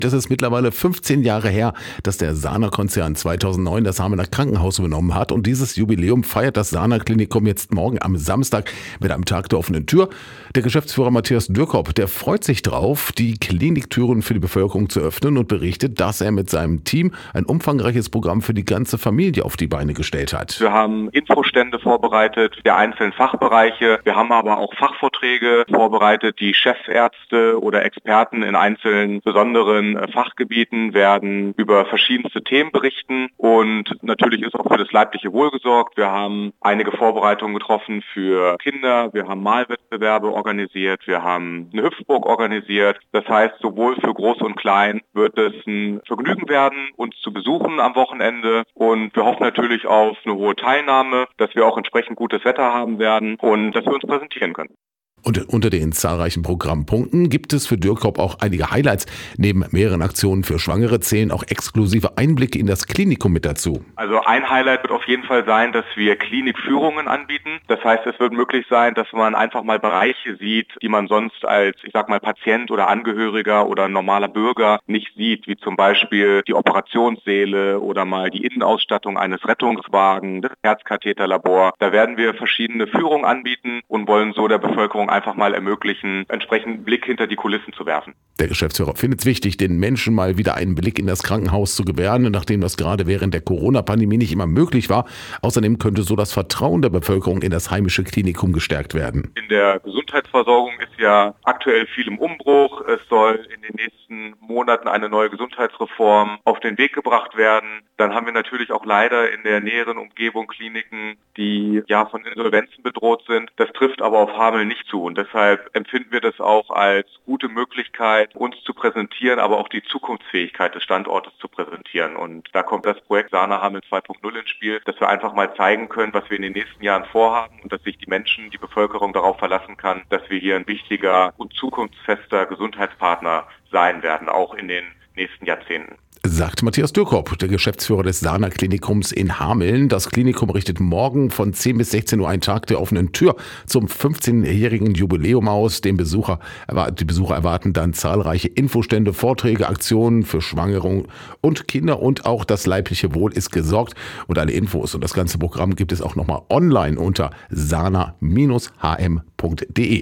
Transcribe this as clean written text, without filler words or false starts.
Das ist mittlerweile 15 Jahre her, dass der Sana-Konzern 2009 das Hamelner Krankenhaus übernommen hat. Und dieses Jubiläum feiert das Sana-Klinikum jetzt morgen am Samstag mit einem Tag der offenen Tür. Der Geschäftsführer Matthias Dürkop, der freut sich drauf, die Kliniktüren für die Bevölkerung zu öffnen und berichtet, dass er mit seinem Team ein umfangreiches Programm für die ganze Familie auf die Beine gestellt hat. Wir haben Infostände vorbereitet der einzelnen Fachbereiche. Wir haben aber auch Fachvorträge vorbereitet. Die Chefärzte oder Experten in einzelnen besonderen Fachgebieten werden über verschiedenste Themen berichten und natürlich ist auch für das leibliche Wohl gesorgt. Wir haben einige Vorbereitungen getroffen für Kinder, wir haben Malwettbewerbe organisiert, wir haben eine Hüpfburg organisiert. Das heißt, sowohl für Groß und Klein wird es ein Vergnügen werden, uns zu besuchen am Wochenende und wir hoffen natürlich auf eine hohe Teilnahme, dass wir auch entsprechend gutes Wetter haben werden und dass wir uns präsentieren können. Und unter den zahlreichen Programmpunkten gibt es für Dürkop auch einige Highlights. Neben mehreren Aktionen für Schwangere zählen auch exklusive Einblicke in das Klinikum mit dazu. Also ein Highlight wird auf jeden Fall sein, dass wir Klinikführungen anbieten. Das heißt, es wird möglich sein, dass man einfach mal Bereiche sieht, die man sonst als, Patient oder Angehöriger oder normaler Bürger nicht sieht, wie zum Beispiel die Operationssäle oder mal die Innenausstattung eines Rettungswagens, das Herzkatheterlabor. Da werden wir verschiedene Führungen anbieten und wollen so der Bevölkerung einfach mal ermöglichen, entsprechend Blick hinter die Kulissen zu werfen. Der Geschäftsführer findet es wichtig, den Menschen mal wieder einen Blick in das Krankenhaus zu gewähren, nachdem das gerade während der Corona-Pandemie nicht immer möglich war. Außerdem könnte so das Vertrauen der Bevölkerung in das heimische Klinikum gestärkt werden. In der Gesundheitsversorgung ist ja aktuell viel im Umbruch. Es soll in den nächsten Monaten eine neue Gesundheitsreform auf den Weg gebracht werden. Dann haben wir natürlich auch leider in der näheren Umgebung Kliniken, die ja von Insolvenzen bedroht sind. Das trifft aber auf Hameln nicht zu. Und deshalb empfinden wir das auch als gute Möglichkeit, uns zu präsentieren, aber auch die Zukunftsfähigkeit des Standortes zu präsentieren. Und da kommt das Projekt Sana Hameln 2.0 ins Spiel, dass wir einfach mal zeigen können, was wir in den nächsten Jahren vorhaben und dass sich die Menschen, die Bevölkerung darauf verlassen kann, dass wir hier ein wichtiger und zukunftsfester Gesundheitspartner sein werden, auch in den nächsten Jahrzehnten. Sagt Matthias Dürkop, der Geschäftsführer des Sana-Klinikums in Hameln. Das Klinikum richtet morgen von 10 bis 16 Uhr einen Tag der offenen Tür zum 15-jährigen Jubiläum aus. Die Besucher erwarten dann zahlreiche Infostände, Vorträge, Aktionen für Schwangere und Kinder und auch das leibliche Wohl ist gesorgt. Und alle Infos und das ganze Programm gibt es auch nochmal online unter sana-hm.de.